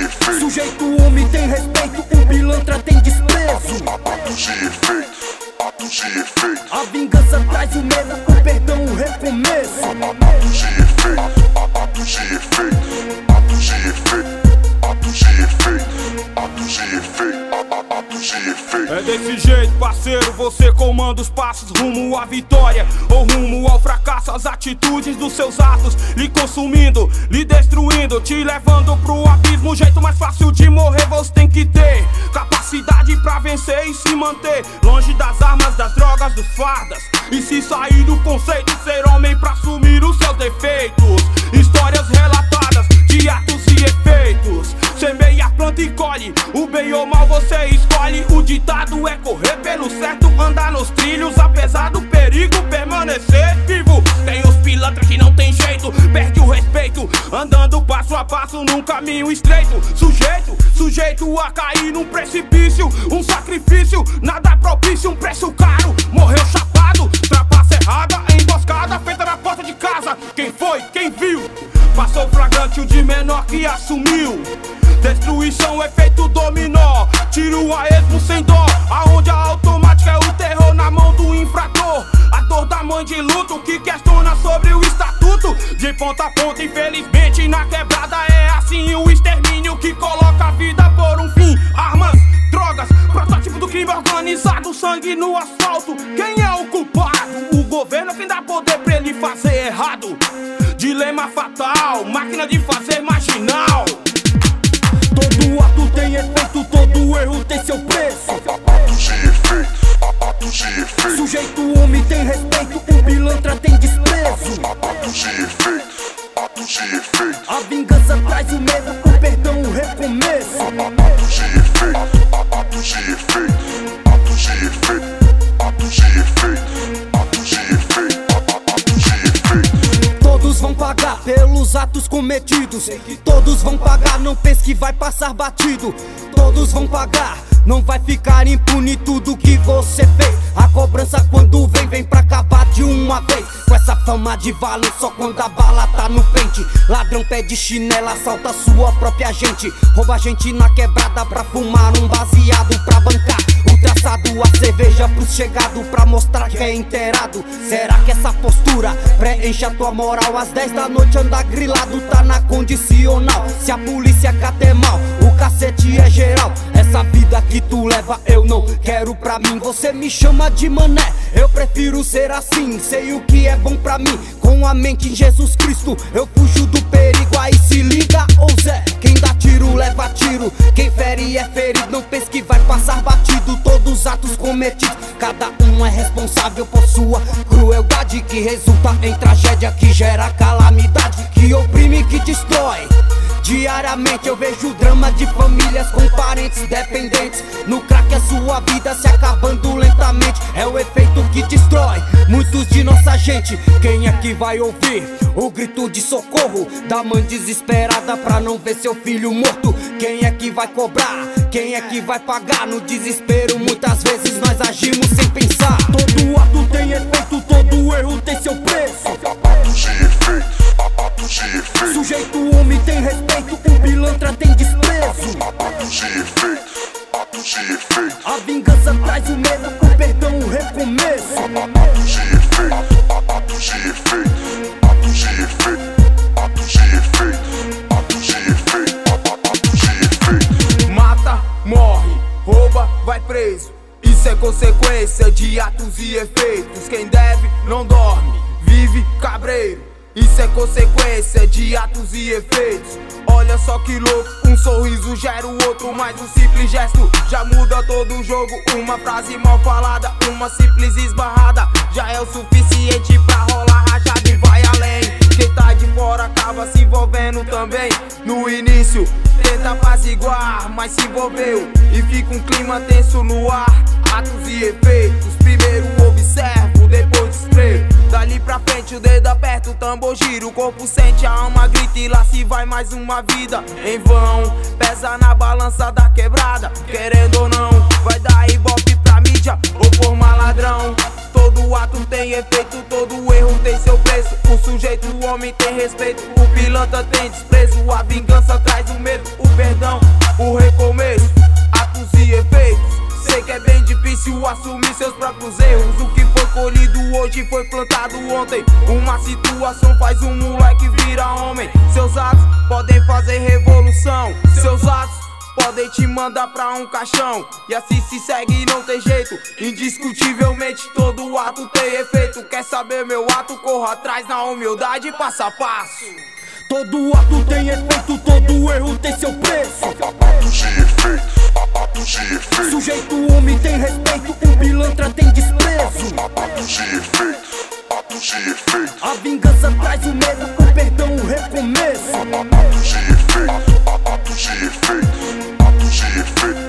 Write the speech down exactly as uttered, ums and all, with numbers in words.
efeitos. Sujeito homem tem respeito, o pilantra tem desprezo. Atos e efeitos, atos e efeitos. A vingança traz o medo, o perdão o recomeço. Atos e efeitos, atos e efeitos, atos e efeitos, atos e efeitos, atos e efeitos, atos e efeitos. É desse jeito, parceiro, você comanda os passos rumo à vitória ou rumo ao fracasso. As atitudes dos seus atos lhe consumindo, lhe destruindo, te levando pro abismo. O jeito mais fácil de morrer você tem que ter capacidade pra vencer e se manter longe das armas, das drogas, dos fardas. E se sair do conceito, ser homem pra assumir os seus defeitos. Histórias relatadas de atos e efeitos. Semeia, planta e colhe, o bem ou mal você escolhe. O ditado é correr pelo certo, andar nos trilhos, apesar do perigo, permanecer vivo. Tem os pilantras que não tem jeito, perde o respeito, andando passo a passo num caminho estreito. Sujeito, sujeito a cair num precipício, um sacrifício, nada propício, um preço caro. Morreu chapado, trapaça errada, emboscada feita na porta de casa. Quem foi? Quem viu? Passou flagrante o de menor que assumiu. Destruição, efeito dominó, tiro a esmo sem dó, aonde a automática é o terror na mão do infrator. A dor da mãe de luto que questiona sobre o estatuto. De ponta a ponta, infelizmente na quebrada é assim o extermínio que coloca a vida por um fim. Armas, drogas, protótipo do crime organizado, sangue no asfalto. Quem é o culpado? O governo é quem dá poder pra ele fazer errado. Dilema fatal, máquina de fazer marginal. Todo ato tem efeito, todo erro tem seu preço. Atos e efeitos, atos e efeitos. Sujeito homem tem respeito, o pilantra tem desprezo. Atos e efeitos, atos e efeitos. A vingança traz o medo, o perdão o recomeço. Atos e efeitos, atos e efeitos, atos e efeitos, atos e efeitos, atos e efeitos, atos e efeitos. Todos vão pagar pelos atos cometidos. Todos vão pagar, não pense que vai passar batido. Todos vão pagar, não vai ficar impune tudo que você fez. A cobrança quando vem, vem pra acabar de uma vez. Com essa fama de valor só quando a bala tá no pente. Ladrão pede chinela, assalta sua própria gente. Rouba gente na quebrada pra fumar um baseado pra bancar o traçado, a cerveja pros chegado pra mostrar que é inteirado. Será que essa postura preenche a tua moral? Às dez da noite anda grilado, tá na condicional. Se a polícia cata mal, o cacete é geral. Essa vida que tu leva eu não quero pra mim. Você me chama de mané, eu prefiro ser assim. Sei o que é bom pra mim, com a mente em Jesus Cristo eu fujo do perigo. Aí se liga, ô Zé, quem dá tiro leva tiro, quem fere é ferido. Não pense que vai passar batido. Todos os atos cometidos, cada um é responsável por sua crueldade, que resulta em tragédia, que gera calamidade, que oprime, que destrói. Diariamente eu vejo drama de famílias com parentes dependentes. No crack a sua vida se acabando lentamente. É o efeito que destrói muitos de nossa gente. Quem é que vai ouvir o grito de socorro da mãe desesperada pra não ver seu filho morto? Quem é que vai cobrar? Quem é que vai pagar? No desespero muitas vezes nós agimos sem pensar. Todo ato tem efeito, todo erro tem seu preço. Atos e efeitos, atos e efeitos. Sujeito homem tem respeito, o pilantra tem desprezo. Atos e efeitos, atos e efeitos. A vingança traz o medo, o perdão o recomeço. Atos e efeitos, atos e efeitos, atos e efeitos, atos e efeitos, atos e efeitos, atos e efeitos. Mata, morre, rouba, vai preso. Isso é consequência de atos e efeitos. Quem deve não dorme, vive cabreiro. Isso é consequência de atos e efeitos. Olha só que louco, um sorriso gera o outro, mas um simples gesto já muda todo o jogo. Uma frase mal falada, uma simples esbarrada já é o suficiente pra rolar rajada e vai além. Quem tá de fora acaba se envolvendo também. No início tenta apaziguar, mas se envolveu e fica um clima tenso no ar. Atos e efeitos, primeiro observo, depois escrevo. Dali pra frente o dedo aperta, o tambor gira, o corpo sente, a alma grita e lá se vai mais uma vida em vão. Pesa na balança da quebrada, querendo ou não, vai dar ibope pra mídia ou por maladrão. Todo ato tem efeito, todo erro tem seu preço. O sujeito, o homem tem respeito, o pilantra tem desprezo. A vingança traz o medo, o perdão melhora pros erros. O que foi colhido hoje foi plantado ontem. Uma situação faz um moleque virar homem. Seus atos podem fazer revolução. Seus atos podem te mandar pra um caixão. E assim se segue, não tem jeito. Indiscutivelmente todo ato tem efeito. Quer saber meu ato? Corra atrás na humildade, passo a passo. Todo ato tem efeito, todo erro tem seu preço. Atos e efeitos, atos e efeitos. Sujeito homem tem respeito, o pilantra tem desprezo. Atos e efeitos, atos e efeitos. A vingança traz o medo, o perdão o recomeço. Atos e efeitos, atos e efeitos, atos e efeitos.